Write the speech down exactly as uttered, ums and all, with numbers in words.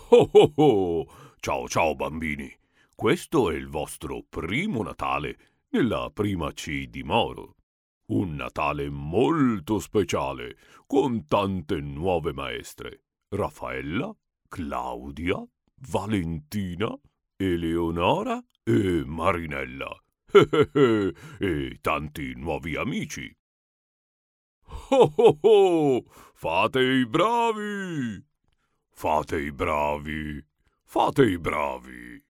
Oh oh oh! Ciao ciao bambini! Questo è il vostro primo Natale nella prima C di Moro. Un Natale molto speciale, con tante nuove maestre. Raffaella, Claudia, Valentina, Eleonora e Marinella. E tanti nuovi amici. Oh oh oh! Fate i bravi! Fate i bravi! Fate i bravi!